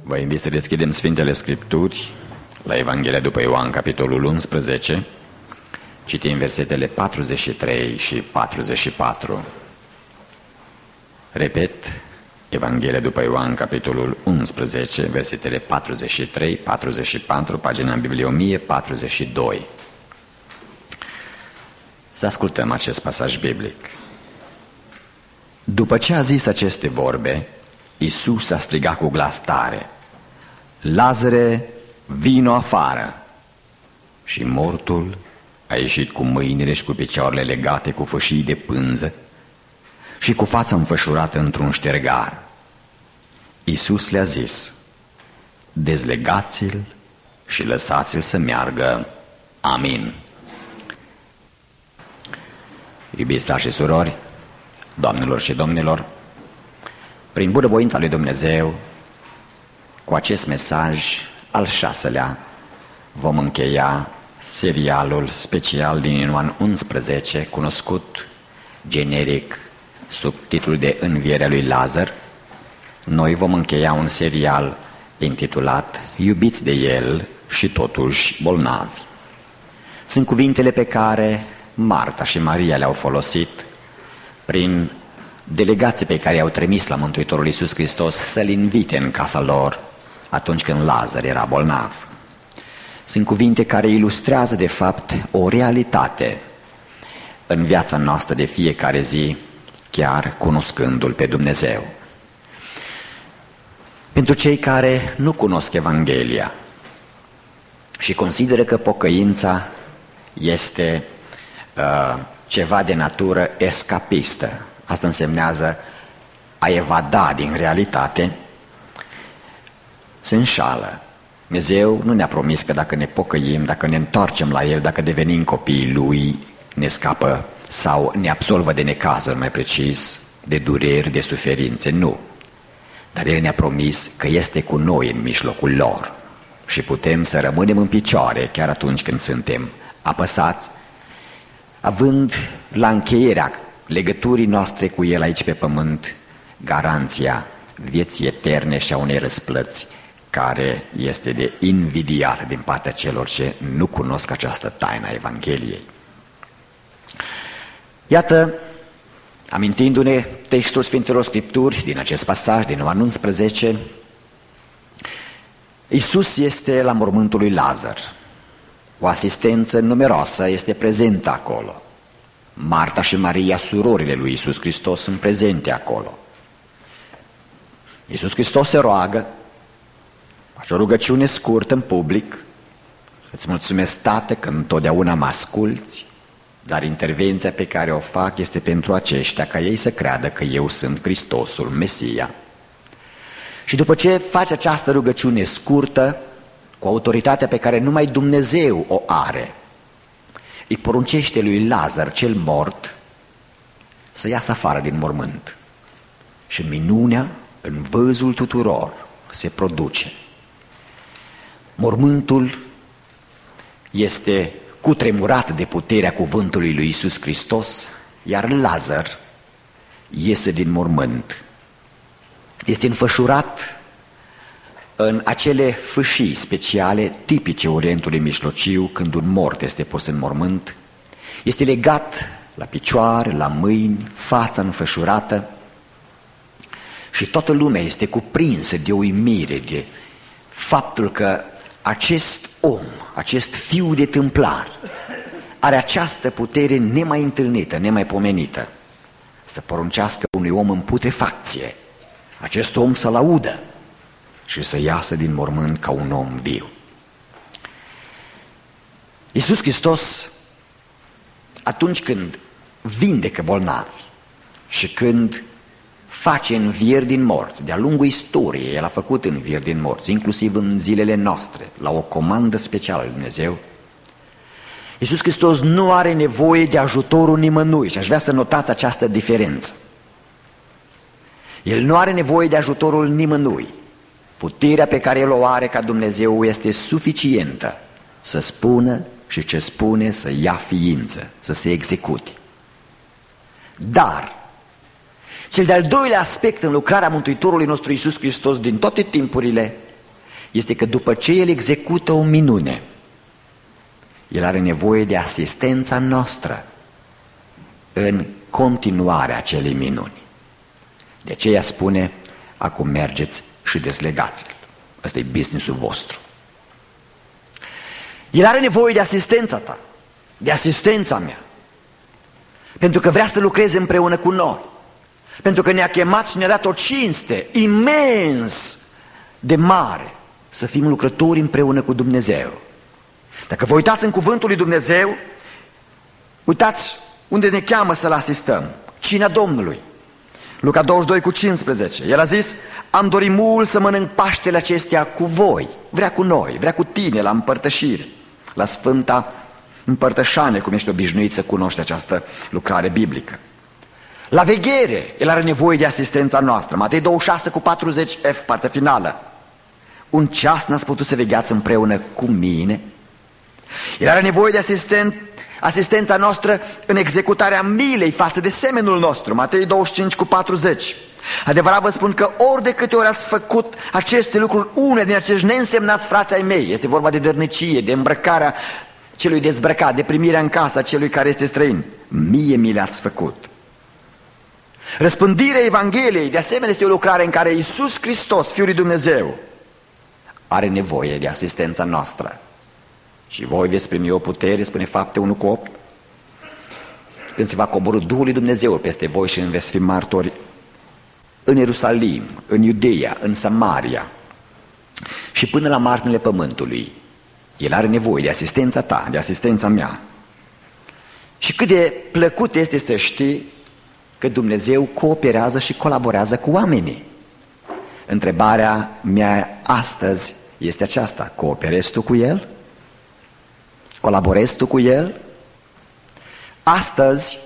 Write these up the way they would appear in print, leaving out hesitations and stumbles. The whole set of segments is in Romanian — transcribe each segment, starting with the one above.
Vă invit să deschidem Sfintele Scripturi la Evanghelia după Ioan, capitolul 11, citim versetele 43 și 44. Repet, Evanghelia după Ioan, capitolul 11, versetele 43, 44, pagina în Biblie 1042. Să ascultăm acest pasaj biblic. După ce a zis aceste vorbe, Iisus a strigat cu glas tare: Lazare, vino afară! Și mortul a ieșit cu mâinile și cu picioarele legate cu fâșii de pânză și cu fața înfășurată într-un ștergar. Iisus le-a zis: dezlegați-l și lăsați-l să meargă. Amin. Iubiți frați și surori, doamnelor și domnilor, prin bunăvoința lui Dumnezeu, cu acest mesaj al 6-lea, vom încheia serialul special din Ioan 11, cunoscut generic sub titlul de Învierea lui Lazar. Noi vom încheia un serial intitulat Iubiți de el și totuși bolnavi. Sunt cuvintele pe care Marta și Maria le-au folosit prin delegații pe care i-au trimis la Mântuitorul Iisus Hristos să-L invite în casa lor atunci când Lazar era bolnav. Sunt cuvinte care ilustrează de fapt o realitate în viața noastră de fiecare zi, chiar cunoscându-L pe Dumnezeu. Pentru cei care nu cunosc Evanghelia și consideră că pocăința este ceva de natură escapistă, asta însemnează a evada din realitate, se înșală. Dumnezeu nu ne-a promis că dacă ne pocăim, dacă ne întoarcem la El, dacă devenim copiii Lui, ne scapă sau ne absolvă de necazuri, mai precis, de dureri, de suferințe. Nu. Dar El ne-a promis că este cu noi în mijlocul lor și putem să rămânem în picioare chiar atunci când suntem apăsați, având la încheierea legăturii noastre cu El aici pe pământ garanția vieții eterne și a unei răsplăți care este de invidiat din partea celor ce nu cunosc această taină a Evangheliei. Iată, amintindu-ne textul Sfintelor Scripturi din acest pasaj din Ioan 11, Iisus este la mormântul lui Lazar. O asistență numeroasă este prezentă acolo. Marta și Maria, surorile lui Iisus Hristos, sunt prezente acolo. Iisus Hristos se roagă, face o rugăciune scurtă în public: îți mulțumesc, Tată, că întotdeauna mă asculți, dar intervenția pe care o fac este pentru aceștia, ca ei să creadă că eu sunt Hristosul, Mesia. Și după ce face această rugăciune scurtă, cu autoritatea pe care numai Dumnezeu o are, îi poruncește lui Lazar, cel mort, să iasă afară din mormânt. Și minunea, în văzul tuturor, se produce. Mormântul este cutremurat de puterea cuvântului lui Iisus Hristos, iar Lazar iese din mormânt. Este înfășurat în acele fâșii speciale tipice Orientului Mijlociu, când un mort este pus în mormânt. Este legat la picioare, la mâini, fața înfășurată, și toată lumea este cuprinsă de uimire de faptul că acest om, acest fiu de tâmplar, are această putere nemai întâlnită, nemaipomenită, să poruncească unui om în putrefacție, acest om să-l audă și să iasă din mormânt ca un om viu. Iisus Hristos, atunci când vindecă bolnavi și când face învieri din morți, de-a lungul istoriei El a făcut învieri din morți, inclusiv în zilele noastre, la o comandă specială lui Dumnezeu, Iisus Hristos nu are nevoie de ajutorul nimănui, și aș vrea să notați această diferență. El nu are nevoie de ajutorul nimănui. Puterea pe care El o are ca Dumnezeu este suficientă să spună și ce spune să ia ființă, să se execute. Dar cel de-al doilea aspect în lucrarea Mântuitorului nostru Iisus Hristos din toate timpurile este că după ce El execută o minune, El are nevoie de asistența noastră în continuarea acelei minuni. De aceea spune, acum mergeți și dezlegați-l. Ăsta e business-ul vostru. El are nevoie de asistența ta, de asistența mea, pentru că vrea să lucreze împreună cu noi, pentru că ne-a chemat și ne-a dat o cinste imens de mare să fim lucrători împreună cu Dumnezeu. Dacă vă uitați în cuvântul lui Dumnezeu, uitați unde ne cheamă să-L asistăm. Cina Domnului. Luca 22:15. El a zis, am dorit mult să mănânc Paștele acestea cu voi. Vrea cu noi, vrea cu tine la împărtășire, la Sfânta Împărtășanie, cum ești obișnuit să cunoști această lucrare biblică. La veghere, El are nevoie de asistența noastră. Matei 26:40F, partea finală. Un ceas n-ați putut să vegheați împreună cu mine? El are nevoie de asistența noastră în executarea milei față de semenul nostru. Matei 25:40. Adevărat vă spun că ori de câte ori ați făcut aceste lucruri, une din acești neînsemnați frați ai mei, este vorba de dărnicie, de îmbrăcarea celui dezbrăcat, de primirea în casa celui care este străin, mie mi le-ați făcut. Răspândirea Evangheliei, de asemenea, este o lucrare în care Iisus Hristos, Fiul lui Dumnezeu, are nevoie de asistența noastră. Și voi veți primi o putere, spune Fapte 1:8, când se va coborî Duhul lui Dumnezeu peste voi și veți fi martori în Ierusalim, în Iudeea, în Samaria și până la marginile pământului. El are nevoie de asistența ta, de asistența mea. Și cât de plăcut este să știi că Dumnezeu cooperează și colaborează cu oamenii. Întrebarea mea astăzi este aceasta: cooperezi tu cu El? Colaborezi tu cu El? Astăzi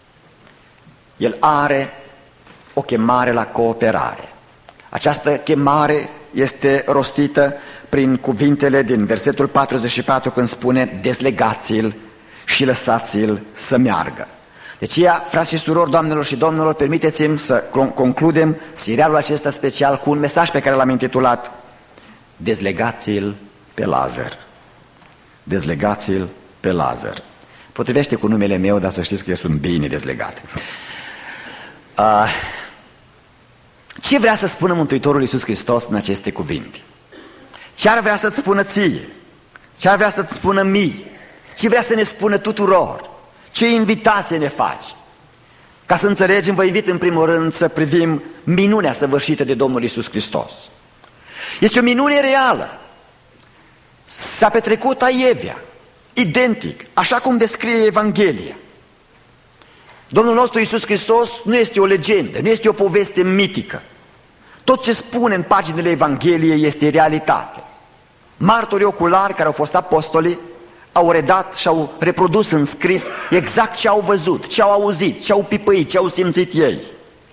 El are o chemare la cooperare. Această chemare este rostită prin cuvintele din versetul 44, când spune, dezlegați-l și lăsați-l să meargă. Deci, frați și surori, doamnelor și domnilor, permiteți-mi să concludem serialul acesta special cu un mesaj pe care l-am intitulat Dezlegați-l pe Lazar. Dezlegați-l pe Lazar. Potrivește cu numele meu, dar să știți că eu sunt bine dezlegat. Ce vrea să spună Mântuitorul Iisus Hristos în aceste cuvinte? Ce ar vrea să-ți spună ție? Ce ar vrea să-ți spună mie? Ce vrea să ne spună tuturor? Ce invitație ne faci? Ca să înțelegem, vă invit în primul rând să privim minunea săvârșită de Domnul Iisus Hristos. Este o minune reală. S-a petrecut aievea, identic, așa cum descrie Evanghelia. Domnul nostru Iisus Hristos nu este o legendă, nu este o poveste mitică. Tot ce spune în paginile Evangheliei este realitate. Martorii oculari care au fost apostoli au redat și au reprodus în scris exact ce au văzut, ce au auzit, ce au pipăit, ce au simțit ei.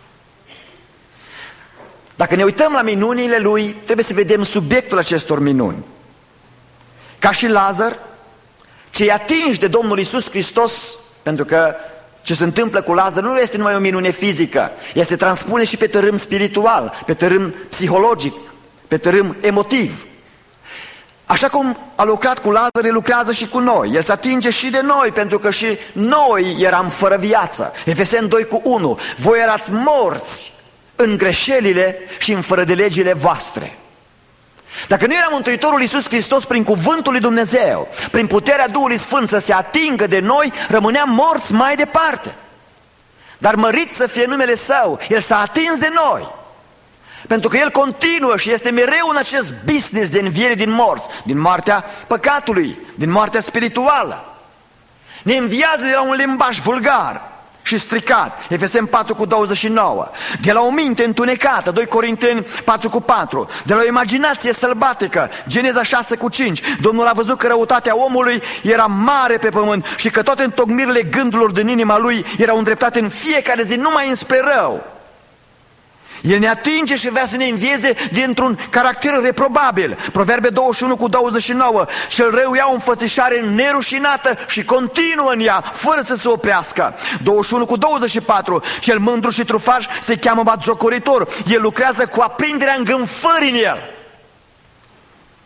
Dacă ne uităm la minunile lui, trebuie să vedem subiectul acestor minuni. Ca și Lazar, cei atinși de Domnul Iisus Hristos, pentru că ce se întâmplă cu Lazar nu este numai o minune fizică, ea se transpune și pe tărâm spiritual, pe tărâm psihologic, pe tărâm emotiv. Așa cum a lucrat cu Lazar, El lucrează și cu noi. El se atinge și de noi, pentru că și noi eram fără viață. Efeseni 2:1. Voi erați morți în greșelile și în fără de legile voastre. Dacă nu era Mântuitorul Iisus Hristos prin cuvântul lui Dumnezeu, prin puterea Duhului Sfânt să se atingă de noi, rămâneam morți mai departe. Dar mărit să fie numele Său, El s-a atins de noi. Pentru că El continuă și este mereu în acest business de înviere din morți, din moartea păcatului, din moartea spirituală. Ne înviază de la un limbaj vulgar și stricat, Efeseni 4:29, de la o minte întunecată, 2 Corinteni 4:4, de la o imaginație sălbatică, Geneza 6:5, Domnul a văzut că răutatea omului era mare pe pământ și că toate întocmirile gândurilor din inima lui erau îndreptate în fiecare zi numai înspre rău. El ne atinge și vrea să ne învieze dintr-un caracter reprobabil. Proverbe 21:29. Cel rău ia o înfățișare nerușinată și continuă în ea, fără să se oprească. 21:24. Cel mândru și trufaș se cheamă batjocoritor. El lucrează cu aprinderea îngânfării în el.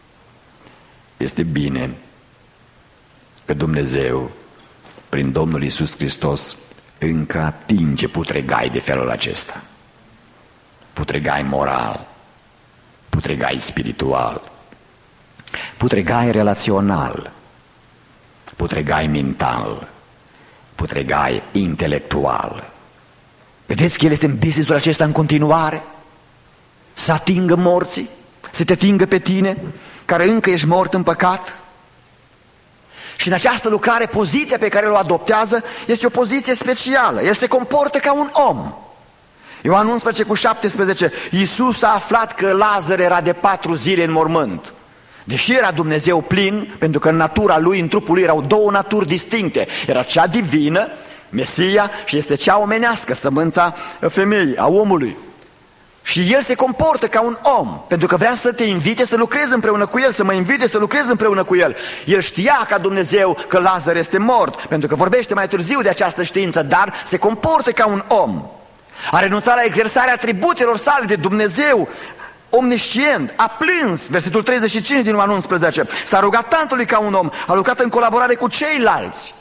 este bine că Dumnezeu, prin Domnul Iisus Hristos, încă atinge putregai de felul acesta. Putregai moral, putregai spiritual, putregai relațional, putregai mental, putregai intelectual. Vedeți că El este în business-ul acesta în continuare? Să atingă morții, să te atingă pe tine, care încă ești mort în păcat. Și în această lucrare, poziția pe care o adoptează este o poziție specială. El se comportă ca un om. Ioan 11:17, Iisus a aflat că Lazar era de 4 zile în mormânt. Deși era Dumnezeu plin, pentru că în natura lui, în trupul lui, erau 2 naturi distincte. Era cea divină, Mesia, și este cea omenească, sămânța femeii, a omului. Și el se comportă ca un om, pentru că vrea să te invite să lucrezi împreună cu el, să mă invite să lucrez împreună cu el. El știa ca Dumnezeu că Lazar este mort, pentru că vorbește mai târziu de această știință, dar se comportă ca un om. A renunțat la exersarea atributelor sale de Dumnezeu omniscient, a plâns, versetul 35 din Ioan 11, s-a rugat Tatălui ca un om, a lucrat în colaborare cu ceilalți.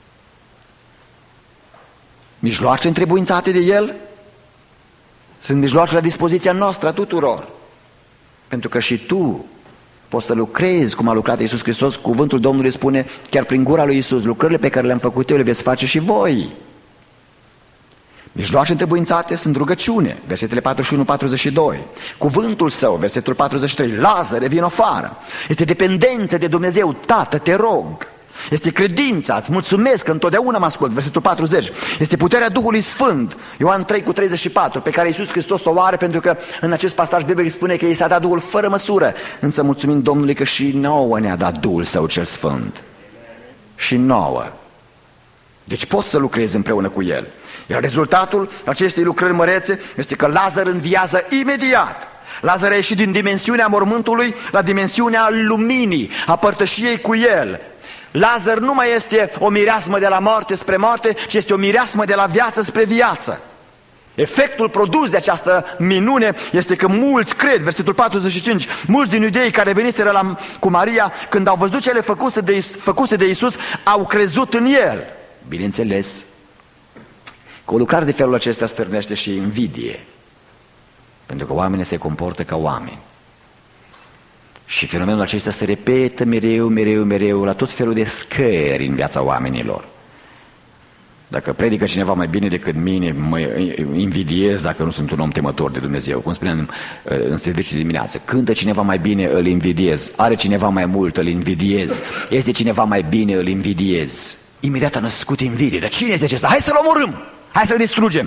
Mijloace întrebuințate de el sunt mijloace la dispoziția noastră a tuturor. Pentru că și tu poți să lucrezi cum a lucrat Iisus Hristos. Cuvântul Domnului spune, chiar prin gura lui Iisus, lucrările pe care le-am făcut eu le veți face și voi. Mijloace întrebuințate sunt rugăciune, versetele 41-42. Cuvântul său, versetul 43, Lazare, vino afară. Este dependență de Dumnezeu, Tată, te rog. Este credința, îți mulțumesc că întotdeauna mă ascult, versetul 40. Este puterea Duhului Sfânt, Ioan 3:34, pe care Iisus Hristos o are, pentru că în acest pasaj biblic spune că i s-a dat Duhul fără măsură. Însă mulțumim Domnului că și nouă ne-a dat Duhul Său cel Sfânt. Și nouă. Deci pot să lucrez împreună cu El. Iar rezultatul acestei lucrări mărețe este că Lazar înviază imediat. Lazar a ieșit din dimensiunea mormântului la dimensiunea luminii, a părtășiei cu El. Lazar nu mai este o mireasmă de la moarte spre moarte, ci este o mireasmă de la viață spre viață. Efectul produs de această minune este că mulți cred, versetul 45, mulți din iudei care veniseră cu Maria, când au văzut cele făcuse de Iisus, au crezut în El. Bineînțeles, că o lucrare de felul acesta stârnește și invidie, pentru că oamenii se comportă ca oameni. Și fenomenul acesta se repetă mereu la tot felul de scări în viața oamenilor. Dacă predică cineva mai bine decât mine, mă invidiez dacă nu sunt un om temător de Dumnezeu. Cum spuneam în serviciul dimineață, cântă cineva mai bine, îl invidiez. Are cineva mai mult, îl invidiez. Este cineva mai bine, îl invidiez. Imediat a născut invidie. Dar cine este acesta? Hai să-l omorâm! Hai să-l distrugem!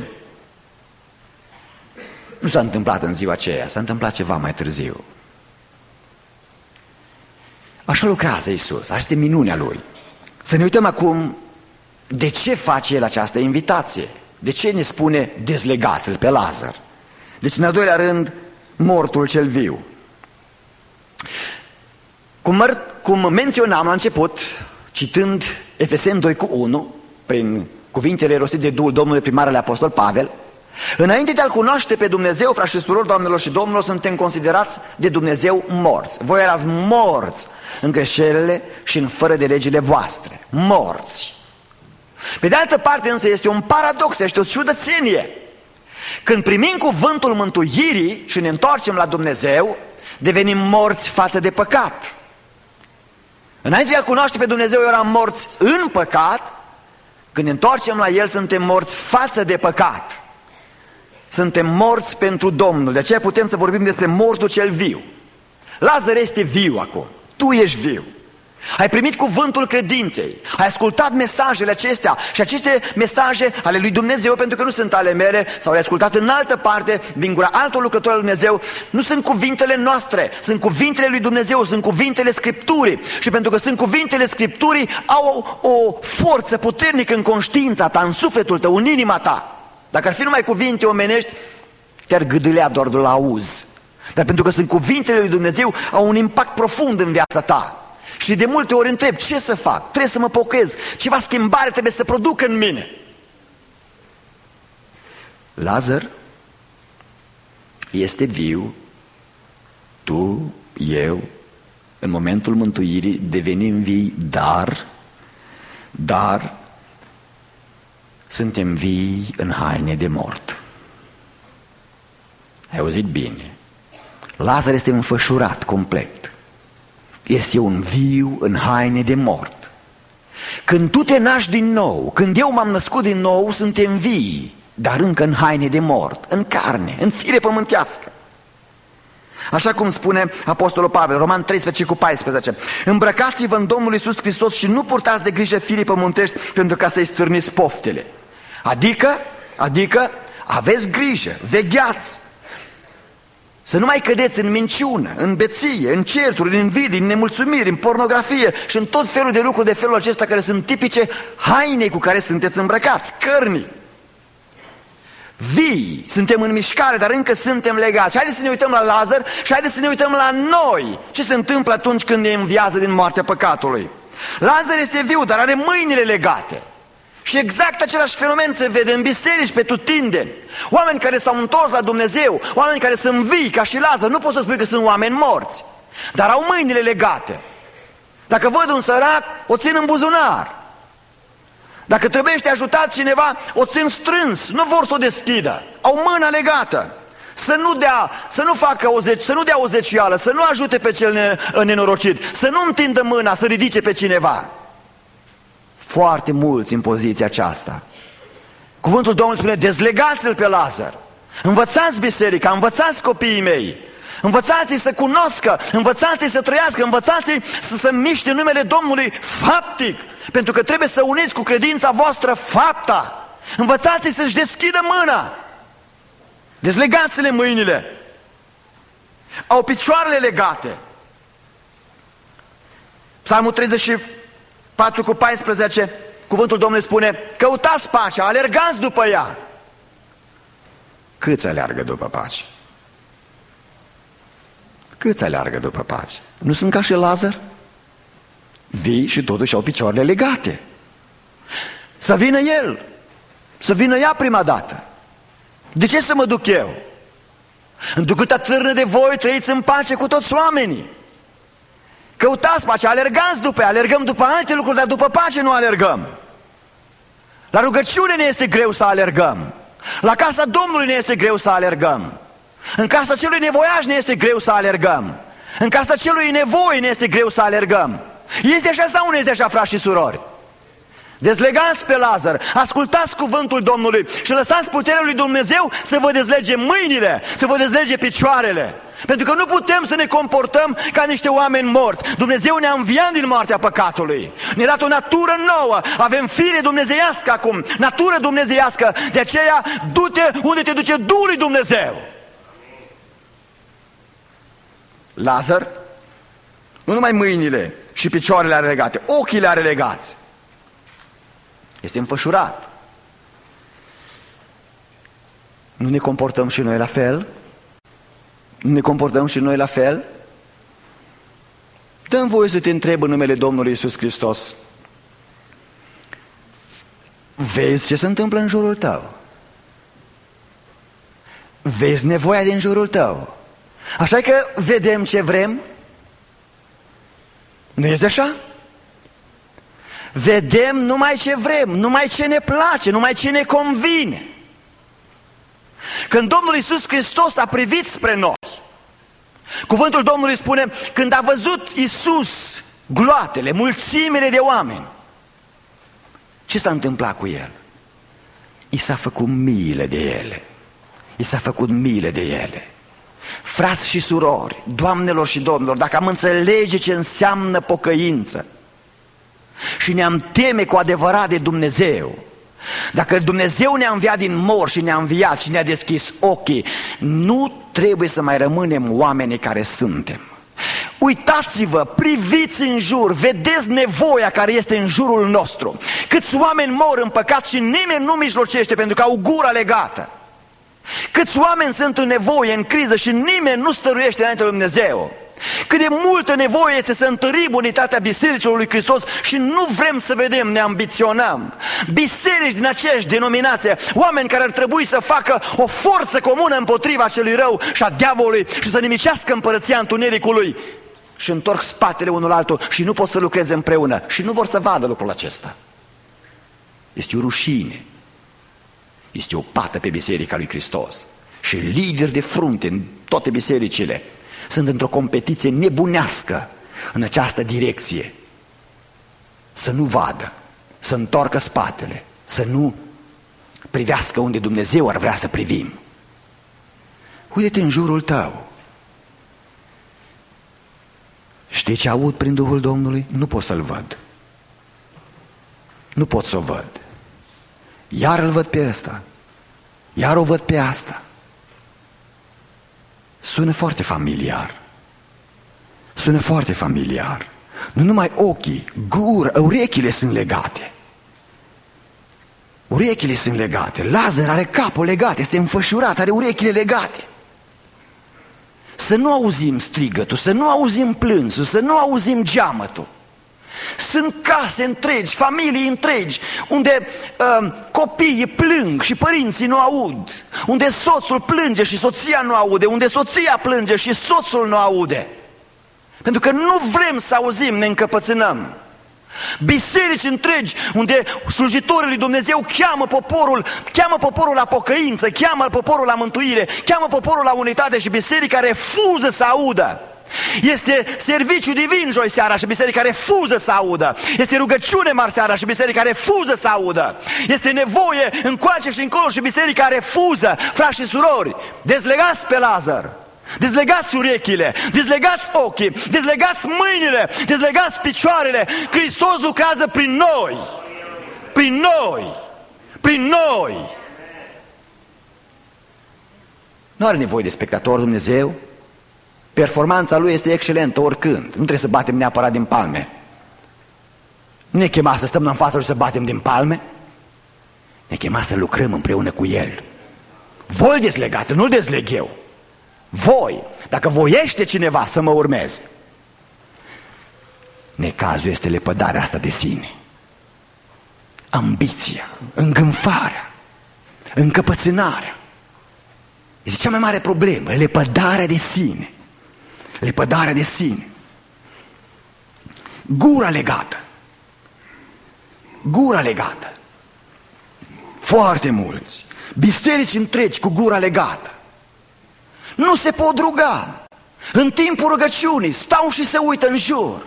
Nu s-a întâmplat în ziua aceea, s-a întâmplat ceva mai târziu. Așa lucrează Iisus, așa este minunea Lui. Să ne uităm acum de ce face El această invitație. De ce ne spune dezlegați-l pe Lazar? Deci, în al doilea rând, mortul cel viu. Cum menționam la început, citând Efeseni 2:1, prin cuvintele rostite de Duhul Domnului prin Marele Apostol Pavel, înainte de a-L cunoaște pe Dumnezeu, frați și surori, doamnelor și domnilor, suntem considerați de Dumnezeu morți. Voi erați morți în greșelile și în fără de legile voastre. Morți. Pe de altă parte însă este un paradox, este o ciudățenie. Când primim cuvântul mântuirii și ne întoarcem la Dumnezeu, devenim morți față de păcat. Înainte de a cunoaște pe Dumnezeu eram morți în păcat, când ne întoarcem la El suntem morți față de păcat. Suntem morți pentru Domnul, de aceea putem să vorbim despre mortul cel viu. Lazar este viu acum, tu ești viu. Ai primit cuvântul credinței, ai ascultat mesajele acestea și aceste mesaje ale lui Dumnezeu, pentru că nu sunt ale mele sau le-ai ascultat în altă parte din gura altor lucrători al lui Dumnezeu, nu sunt cuvintele noastre, sunt cuvintele lui Dumnezeu, sunt cuvintele Scripturii. Și pentru că sunt cuvintele Scripturii, au o forță puternică în conștiința ta, în sufletul tău, în inima ta. Dacă ar fi numai cuvinte omenești, te-ar gâdâlea doar de la auz. Dar pentru că sunt cuvintele lui Dumnezeu, au un impact profund în viața ta. Și de multe ori întreb, ce să fac? Trebuie să mă pocăiesc, ceva schimbare trebuie să producă în mine. Lazar este viu, tu, eu, în momentul mântuirii devenim vii, dar suntem vii în haine de mort. Ai auzit bine? Lazar este înfășurat complet. Este un viu în haine de mort. Când tu te naști din nou, când eu m-am născut din nou, suntem vii, dar încă în haine de mort, în carne, în fire pământească. Așa cum spune Apostolul Pavel, Roman 13:14, îmbrăcați-vă în Domnul Iisus Hristos și nu purtați de grijă firii pământești pentru ca să-i stârniți poftele. Adică aveți grijă, vegheați, să nu mai cădeți în minciună, în beție, în certuri, în invidii, în nemulțumiri, în pornografie și în tot felul de lucruri de felul acesta care sunt tipice hainei cu care sunteți îmbrăcați, cărnii. Vii, suntem în mișcare, dar încă suntem legați. Haideți să ne uităm la Lazar și haideți să ne uităm la noi. Ce se întâmplă atunci când ne înviază din moartea păcatului? Lazar este viu, dar are mâinile legate. Și exact același fenomen se vede în biserici pe tutindeni. Oameni care s-au întors la Dumnezeu, oameni care sunt vii, ca și Lazar. Nu poți să spui că sunt oameni morți, dar au mâinile legate. Dacă văd un sărac, o țin în buzunar. Dacă trebuie să ajutat cineva, o țin strâns, nu vor să o deschidă. Au mâna legată. Să nu dea o zeciuială, să nu ajute pe cel nenorocit, să nu întindă mâna, să ridice pe cineva. Foarte mulți în poziția aceasta. Cuvântul Domnului spune, dezlegați-l pe Lazar. Învățați biserica, învățați copiii mei. Învățați-i să cunoscă, învățați-i să trăiască, învățați-i să se miște numele Domnului faptic. Pentru că trebuie să uniți cu credința voastră fapta. Învățați-i să-și deschidă mâna. Dezlegați-le mâinile. Au picioarele legate. Psalmul 34:14, cuvântul Domnului spune, căutați pacea, alergați după ea. Câți aleargă după pace? Câți aleargă după pace? Nu sunt ca și Lazar? Vii și totuși au picioarele legate. Să vină el, să vină ea prima dată. De ce să mă duc eu? Întrucât târnă de voi, trăiți în pace cu toți oamenii. Căutați pacea, alergați după ea, alergăm după alte lucruri, dar după pace nu alergăm. La rugăciune ne este greu să alergăm. La casa Domnului ne este greu să alergăm. În casa celui nevoiaș ne este greu să alergăm. În casa celui nevoie ne este greu să alergăm. Este așa sau nu este așa, frați și surori? Dezlegați pe Lazar, ascultați cuvântul Domnului și lăsați puterea lui Dumnezeu să vă dezlege mâinile, să vă dezlege picioarele. Pentru că nu putem să ne comportăm ca niște oameni morți. Dumnezeu ne-a înviat din moartea păcatului. Ne-a dat o natură nouă. Avem fire dumnezeiască acum, natură dumnezeiască. De aceea, du-te unde te duce Duhul lui Dumnezeu. Lazar, nu numai mâinile și picioarele are legate, ochii le are legați. Este înfășurat. Nu ne comportăm și noi la fel? Nu ne comportăm și noi la fel? Dă-mi voie să te întreb în numele Domnului Iisus Hristos. Vezi ce se întâmplă în jurul tău? Vezi nevoia din jurul tău? Așa că vedem ce vrem? Nu este așa? Vedem numai ce vrem, numai ce ne place, numai ce ne convine. Când Domnul Iisus Hristos a privit spre noi, cuvântul Domnului spune, când a văzut Iisus gloatele, mulțimile de oameni, ce s-a întâmplat cu El? I s-a făcut miile de ele. I s-a făcut miile de ele. Frați și surori, doamnelor și domnilor, dacă am înțelege ce înseamnă pocăință și ne-am teme cu adevărat de Dumnezeu, dacă Dumnezeu ne-a înviat din mor și ne-a înviat și ne-a deschis ochii, nu trebuie să mai rămânem oamenii care suntem. Uitați-vă, priviți în jur, vedeți nevoia care este în jurul nostru. Câți oameni mor în păcat și nimeni nu mijlocește pentru că au gura legată. Câți oameni sunt în nevoie, în criză și nimeni nu stăruiește înainte de Dumnezeu. Cât de multă nevoie este să întărim unitatea bisericilor lui Hristos și nu vrem să vedem, ne ambiționăm. Biserici din aceeași denominație, oameni care ar trebui să facă o forță comună împotriva celui rău și a diavolului și să nimicească împărăția întunericului, și întorc spatele unul altul și nu pot să lucreze împreună și nu vor să vadă lucrul acesta. Este o rușine. Este o pată pe Biserica lui Hristos. Și lideri de frunte în toate bisericile sunt într-o competiție nebunească în această direcție. Să nu vadă, să întoarcă spatele, să nu privească unde Dumnezeu ar vrea să privim. Uite-te în jurul tău. Știi ce aud prin Duhul Domnului? Nu pot să-l văd. Nu pot să o văd. Iar îl văd pe ăsta. Iar o văd pe asta. Sună foarte familiar. Sună foarte familiar. Nu numai ochii, gura, urechile sunt legate. Urechile sunt legate. Lazar are capul legat, este înfășurat, are urechile legate. Să nu auzim strigătul, să nu auzim plânsul, să nu auzim geamătul. Sunt case întregi, familii întregi, unde copiii plâng și părinții nu aud, unde soțul plânge și soția nu aude, unde soția plânge și soțul nu aude. Pentru că nu vrem să auzim, ne încăpățânăm. Biserici întregi unde slujitorii lui Dumnezeu cheamă poporul la pocăință, cheamă poporul la mântuire, cheamă poporul la unitate și biserica refuză să audă. Este serviciu divin joi seara și biserica refuză să audă. Este rugăciune mari seara și biserica refuză să audă. Este nevoie încoace și încolo și biserica refuză. Frați și surori, dezlegați pe Lazar, dezlegați urechile, dezlegați ochii, dezlegați mâinile, dezlegați picioarele. Hristos lucrează prin noi. Prin noi. Prin noi. Nu are nevoie de spectator Dumnezeu. Performanța lui este excelentă oricând. Nu trebuie să batem neapărat din palme. Nu ne chema să stăm în fața lui să batem din palme. Ne chema să lucrăm împreună cu El. Voi îl dezlegați, nu-l dezleg eu. Voi, dacă voiește cineva să mă urmeze. Necazul este lepădarea asta de sine. Ambiția, îngânfarea, încăpățânarea. Este cea mai mare problemă, lepădarea de sine. Lepădarea de sine. Gura legată. Gura legată. Foarte mulți. Biserici întregi cu gura legată. Nu se pot ruga. În timpul rugăciunii stau și se uită în jur.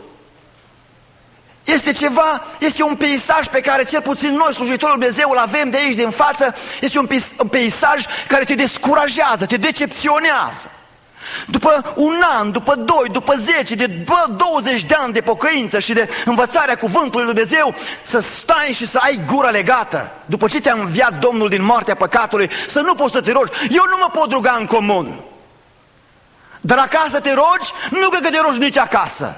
Este un peisaj pe care cel puțin noi, slujitorul Dumnezeu, îl avem de aici, din față. Este un peisaj care te descurajează, te decepționează. După un an, după 2, după 10, după 20 de ani de pocăință și de învățarea cuvântului lui Dumnezeu, să stai și să ai gura legată, după ce te-a înviat Domnul din moartea păcatului, să nu poți să te rogi. Eu nu mă pot ruga în comun. Dar acasă te rogi, nu cred că te rogi nici acasă.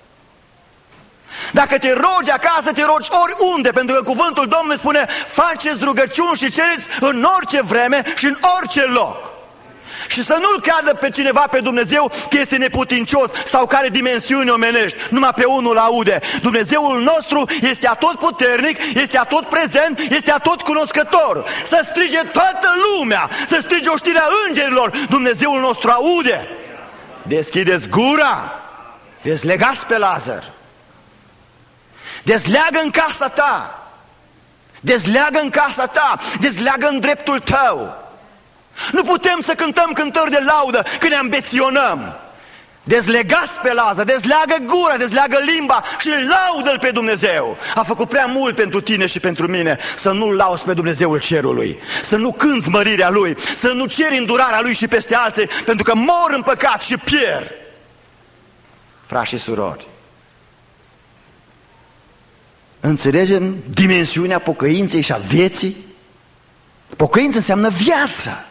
Dacă te rogi acasă, te rogi oriunde, pentru că cuvântul Domnului spune: faceți rugăciuni și cereți în orice vreme și în orice loc. Și să nu-l creadă pe cineva, pe Dumnezeu, că este neputincios sau care dimensiuni omenești. Numai pe unul aude. Dumnezeul nostru este atotputernic, este atotprezent, este atotcunoscător. Să strige toată lumea, să strige oștirea îngerilor: Dumnezeul nostru aude. Deschideți gura, dezlegați pe Lazar. Dezleagă în casa ta, dezleagă în casa ta, dezleagă în dreptul tău. Nu putem să cântăm cântări de laudă când ne ambiționăm. Dezlegați pe Lazar, dezleagă gura, dezleagă limba și laudă-L pe Dumnezeu. A făcut prea mult pentru tine și pentru mine. Să nu-L lauzi pe Dumnezeul cerului, să nu cânți mărirea Lui, să nu ceri îndurarea Lui și peste alții, pentru că mor în păcat și pierd. Frați și surori, înțelegem dimensiunea pocăinței și a vieții? Pocăință înseamnă viață.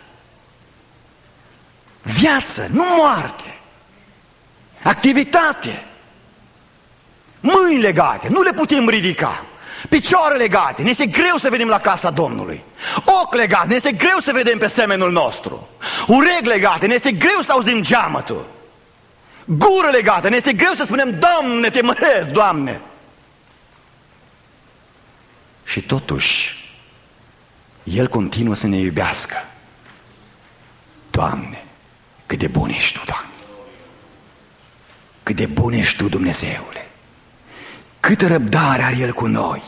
Viață, nu moarte. Activitate. Mâini legate, nu le putem ridica. Picioare legate, ne este greu să venim la casa Domnului. Ochi legate, ne este greu să vedem pe semenul nostru. Urechi legate, ne este greu să auzim geamătul. Gură legată, ne este greu să spunem: Doamne, te măresc, Doamne. Și totuși, El continuă să ne iubească. Doamne, cât de bun ești Tu, Doamne! cât de bun ești Tu, Dumnezeule, câtă răbdare are El cu noi.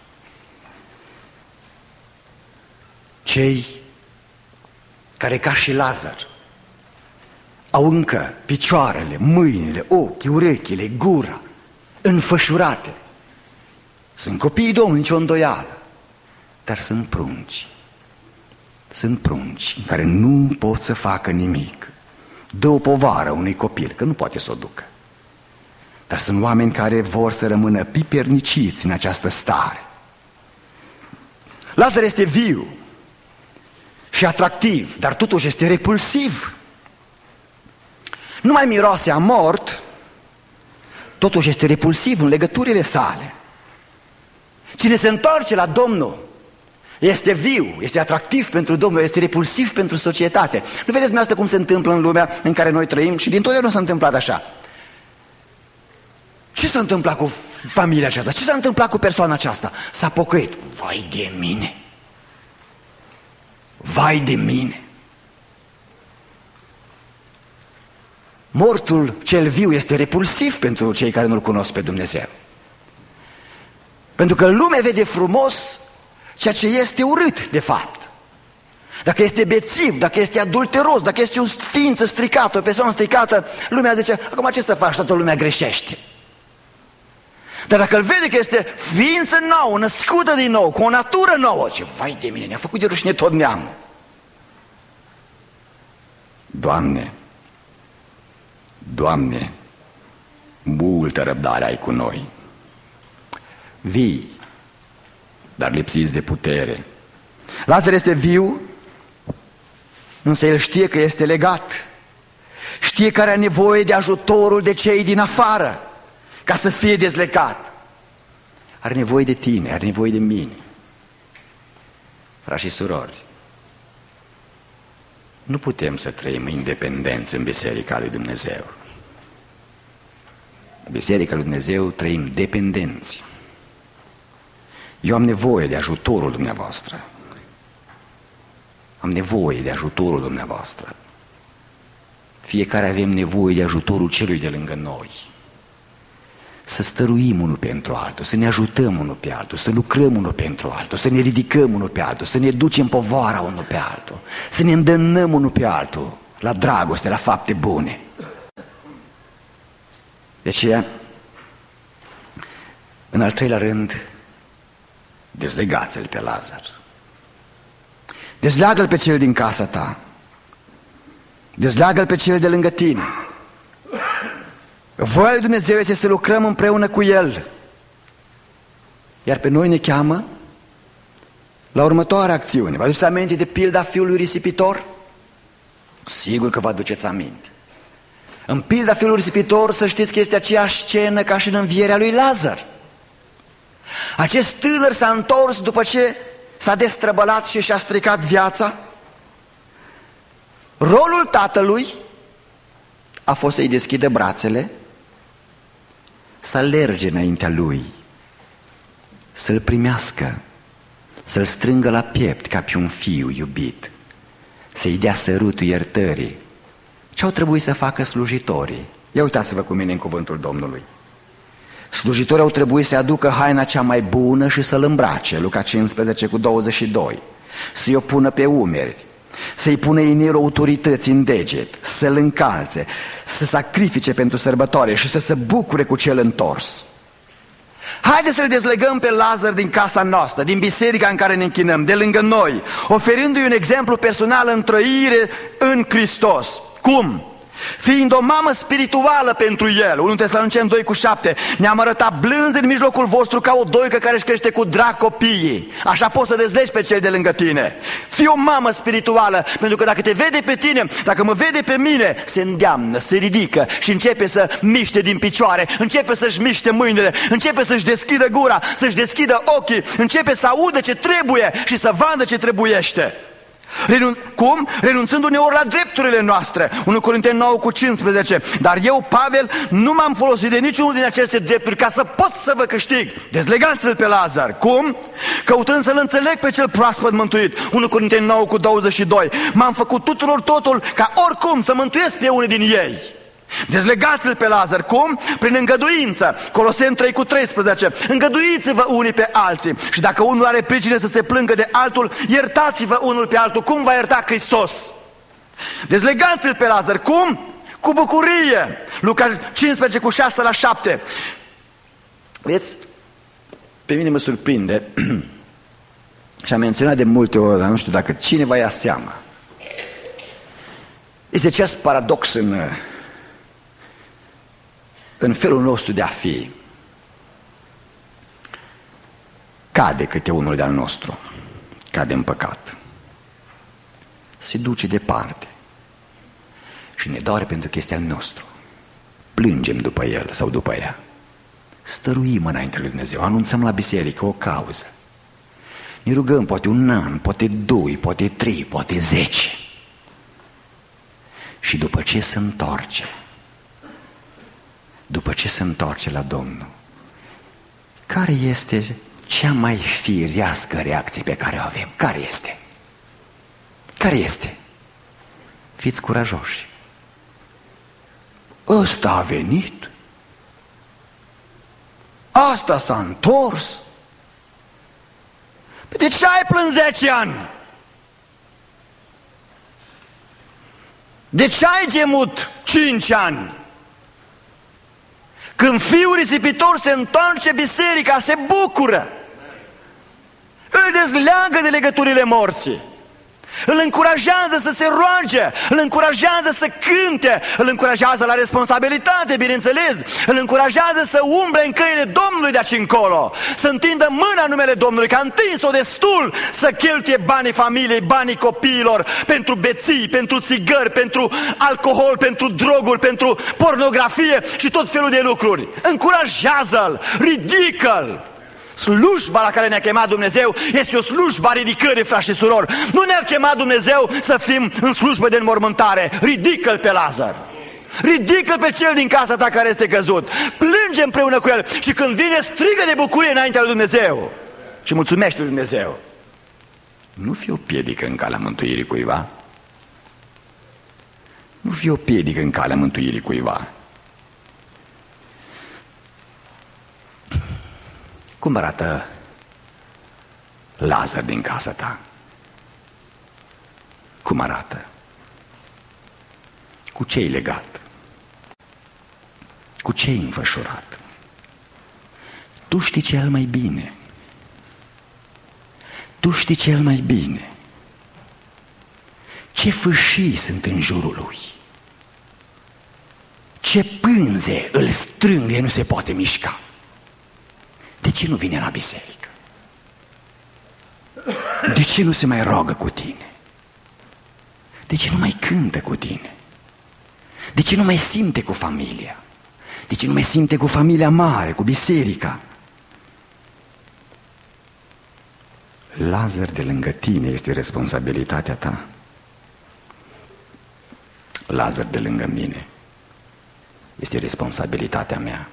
Cei care, ca și Lazar, au încă picioarele, mâinile, ochii, urechile, gura înfășurate, sunt copiii Domnului, nicio îndoială, dar sunt prunci. Sunt prunci în care nu pot să facă nimic. Dă o povară unui copil, că nu poate să o ducă. Dar sunt oameni care vor să rămână piperniciți în această stare. Lazar este viu și atractiv, dar totuși este repulsiv. Nu mai miroase a mort, totuși este repulsiv în legăturile sale. Cine se întoarce la Domnul este viu, este atractiv pentru Domnul, este repulsiv pentru societate. Nu vedeți dumneavoastră cum se întâmplă în lumea în care noi trăim? Și dintotdeauna s-a întâmplat așa. Ce s-a întâmplat cu familia aceasta? Ce s-a întâmplat cu persoana aceasta? S-a pocăit. Vai de mine! Vai de mine! Mortul cel viu este repulsiv pentru cei care nu-L cunosc pe Dumnezeu. Pentru că lumea vede frumos ceea ce este urât, de fapt. Dacă este bețiv, dacă este adulteros, dacă este o ființă stricată, o persoană stricată, lumea zice, acum ce să faci, toată lumea greșește. Dar dacă îl vede că este ființă nouă, născută din nou, cu o natură nouă, ce vai de mine, ne-a făcut de rușine tot neamul. Doamne, Doamne, multă răbdare ai cu noi. Vii, dar lipsiți de putere. Lazar este viu, însă el știe că este legat. Știe că are nevoie de ajutorul de cei din afară ca să fie dezlegat. Are nevoie de tine, are nevoie de mine. Frați și surori, nu putem să trăim independenți în Biserica lui Dumnezeu. În Biserica lui Dumnezeu trăim dependenți. Eu am nevoie de ajutorul dumneavoastră. Am nevoie de ajutorul dumneavoastră. Fiecare avem nevoie de ajutorul celui de lângă noi. Să stăruim unul pentru altul, să ne ajutăm unul pe altul, să lucrăm unul pentru altul, să ne ridicăm unul pe altul, să ne ducem povara unul pe altul, să ne îndemnăm unul pe altul la dragoste, la fapte bune. De aceea, în al treilea rând, dezlegați-l pe Lazar. Dezleagă-l pe cel din casa ta. Dezleagă-l pe cel de lângă tine. Voia lui Dumnezeu este să lucrăm împreună cu el. Iar pe noi ne cheamă la următoarea acțiune. Vă aduceți aminte de pilda fiului risipitor? Sigur că vă aduceți aminte. În pilda fiului risipitor, să știți că este aceeași scenă ca și în învierea lui Lazar. Acest tânăr s-a întors după ce s-a destrăbălat și și-a stricat viața. Rolul tatălui a fost să-i deschidă brațele, să alerge înaintea lui, să-l primească, să-l strângă la piept ca pe un fiu iubit, să-i dea sărutul iertării. Ce au trebuit să facă slujitorii? Ia uitați-vă cu mine în cuvântul Domnului. Slujitorii au trebuit să aducă haina cea mai bună și să-l îmbrace, Luca 15:22, să-i o pună pe umeri, să-i pună inelul autorității în deget, să-l încalțe, să sacrifice pentru sărbătoare și să se bucure cu cel întors. Haideți să-l dezlegăm pe Lazar din casa noastră, din biserica în care ne închinăm, de lângă noi, oferindu-i un exemplu personal în trăire în Hristos. Cum? Fiind o mamă spirituală pentru el. 1 Tesaloniceni 2:7, ne-am arătat blânzi în mijlocul vostru ca o doică care își crește cu drag copiii. Așa poți să dezlegi pe cel de lângă tine. Fii o mamă spirituală, pentru că dacă te vede pe tine, dacă mă vede pe mine, se îndeamnă, se ridică și începe să miște din picioare, începe să-și miște mâinile, începe să-și deschidă gura, să-și deschidă ochii, începe să audă ce trebuie și să vadă ce trebuiește. Cum? Renunțând uneori la drepturile noastre. 1 Corinteni 9:15. Dar eu, Pavel, nu m-am folosit de niciunul din aceste drepturi ca să pot să vă câștig. Dezlegați-l pe Lazar. Cum? Căutând să-l înțeleg pe cel proaspăt mântuit. 1 Corinteni 9:22. M-am făcut tuturor totul ca oricum să mântuiesc pe unii din ei. Dezlegați-l pe Lazar. Cum? Prin îngăduință. Coloseni 3:13. Îngăduiți-vă unii pe alții. Și dacă unul are pricină să se plângă de altul, iertați-vă unul pe altul. Cum va ierta Hristos? Dezlegați-l pe Lazar. Cum? Cu bucurie. Luca 15:6-7. Vedeți? Pe mine mă surprinde și am menționat de multe ori, dar nu știu dacă cineva ia seama. Este acest paradox în felul nostru de a fi. Cade câte unul de-al nostru, cade în păcat, se duce departe și ne doare pentru că este al nostru. Plângem după el sau după ea, stăruim înainte lui Dumnezeu, anunțăm la biserică o cauză, ne rugăm poate un an, poate 2, poate 3, poate 10. Și după ce se întoarce la Domnul, care este cea mai firească reacție pe care o avem? Care este? Care este? Fiți curajoși. Ăsta a venit, asta s-a întors. De ce ai plâns 10 ani? De ce ai gemut 5 ani? Când fiul risipitor se întoarce, biserica se bucură. Îl dezleagă de legăturile morții. Îl încurajează să se roage, îl încurajează să cânte, îl încurajează la responsabilitate, bineînțeles, îl încurajează să umble în căile Domnului de aici încolo, să întindă mâna în numele Domnului, că a întins-o destul să cheltuie banii familiei, banii copiilor, pentru beții, pentru țigări, pentru alcool, pentru droguri, pentru pornografie și tot felul de lucruri. Încurajează-l, ridică-l. Slujba la care ne-a chemat Dumnezeu este o slujba ridicării, frați și surori. Nu ne-a chemat Dumnezeu să fim în slujbă de înmormântare. Ridică-l pe Lazar, ridică-l pe cel din casa ta care este căzut, plânge împreună cu el și când vine strigă de bucurie înaintea lui Dumnezeu și mulțumește lui Dumnezeu. Nu fi o piedică în calea mântuirii cuiva. Nu fi o piedică în calea mântuirii cuiva. Cum arată Lazar din casa ta? Cum arată? Cu ce-i legat? Cu ce-i înfășurat? Tu știi cel mai bine. Tu știi cel mai bine. Ce fâșii sunt în jurul lui? Ce pânze îl strâng, nu se poate mișca. De ce nu vine la biserică? De ce nu se mai roagă cu tine? De ce nu mai cântă cu tine? De ce nu mai simte cu familia? De ce nu mai simte cu familia mare, cu biserica? Lazar, de lângă tine este responsabilitatea ta. Lazar, de lângă mine, este responsabilitatea mea.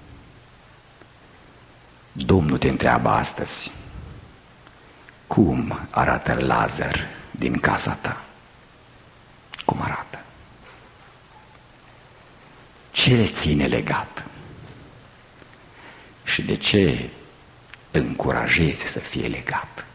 Domnul te întreabă astăzi, cum arată Lazar din casa ta? Cum arată? Ce le ține legat? Și de ce încurajezi să fie legat?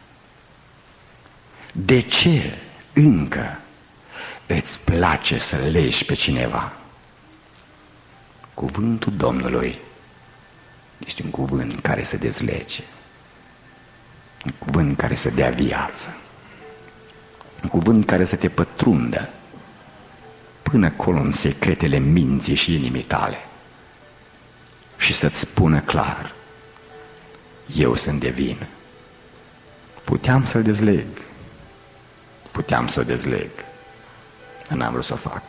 De ce încă îți place să legi pe cineva? Cuvântul Domnului este un cuvânt care să dezlege, un cuvânt care să dea viață, un cuvânt care să te pătrundă până acolo în secretele minții și inimii tale și să-ți spună clar, eu sunt de vină. Puteam să-l dezleg, puteam să o dezleg, dar n-am vrut să o fac.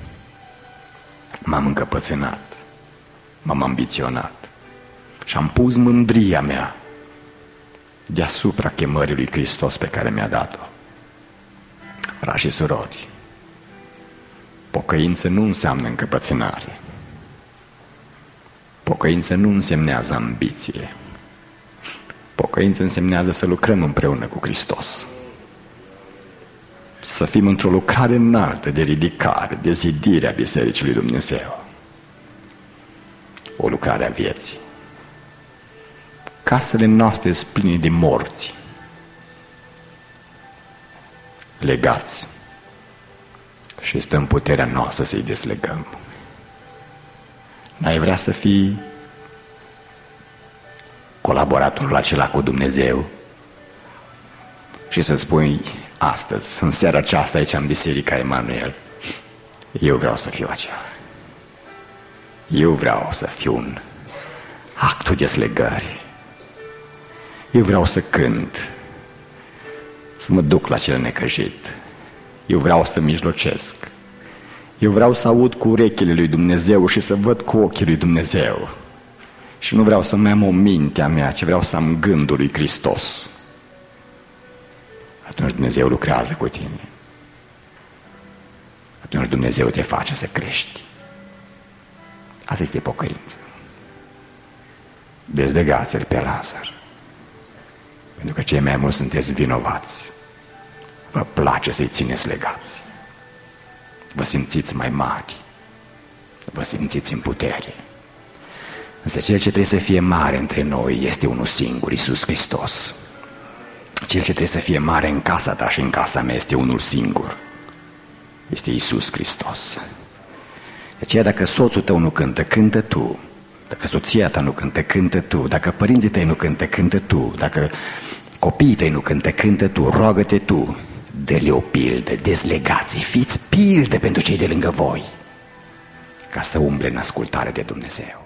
M-am încăpățânat, m-am ambiționat și am pus mândria mea deasupra chemării lui Hristos pe care mi-a dat-o. Frați și surori, pocăință nu înseamnă încăpățânare. Pocăință nu însemnează ambiție. Pocăință însemnează să lucrăm împreună cu Hristos. Să fim într-o lucrare înaltă de ridicare, de zidire a Bisericii lui Dumnezeu. o lucrare a vieții. Casele noastre sunt pline de morți, legați, și stă în puterea noastră să-i deslegăm. N-ai vrea să fii colaboratorul acela cu Dumnezeu și să spui astăzi, în seara aceasta aici în Biserica Emanuel, eu vreau să fiu acela. Eu vreau să fiu un actul de deslegări. Eu vreau să cânt, să mă duc la cel necăjit. Eu vreau să mijlocesc. Eu vreau să aud cu urechile lui Dumnezeu și să văd cu ochii lui Dumnezeu. Și nu vreau să mai am o mintea mea, ci vreau să am gândul lui Hristos. Atunci Dumnezeu lucrează cu tine. Atunci Dumnezeu te face să crești. Asta este pocăință. Dezlegați-l pe Lazar. Pentru că cei mai mulți sunteți vinovați. Vă place să-i țineți legați. Vă simțiți mai mari. Vă simțiți în putere. Însă cel ce trebuie să fie mare între noi este unul singur, Iisus Hristos. Cel ce trebuie să fie mare în casa ta și în casa mea este unul singur. Este Iisus Hristos. De aceea dacă soțul tău nu cântă, cântă tu. Dacă soția ta nu cântă, cântă tu. Dacă părinții tăi nu cântă, cântă tu. Dacă copiii tăi nu cântă, cântă tu. Roagă-te tu. Dă-le o pildă, dezlegați-i, fiți pildă pentru cei de lângă voi, ca să umble în ascultare de Dumnezeu.